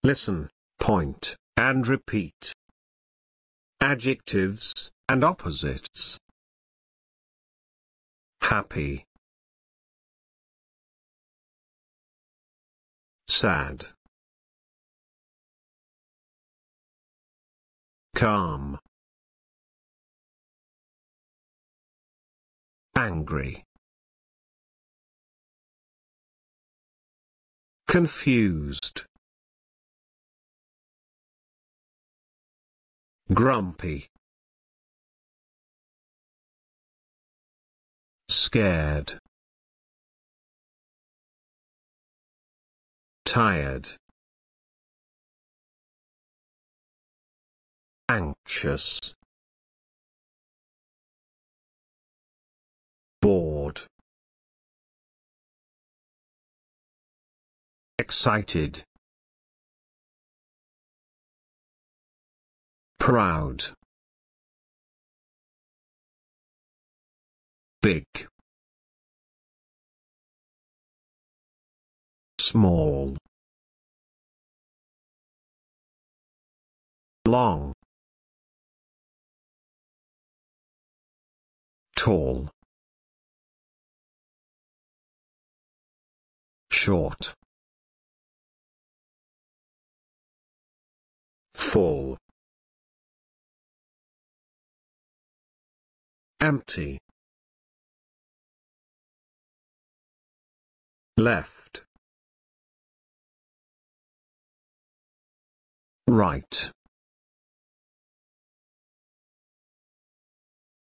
Listen, point, and repeat. Adjectives and opposites. Happy, sad, calm, angry, confused, grumpy, scared, tired, anxious, bored, excited, proud, big, small, long, tall, short, full, empty, left, right.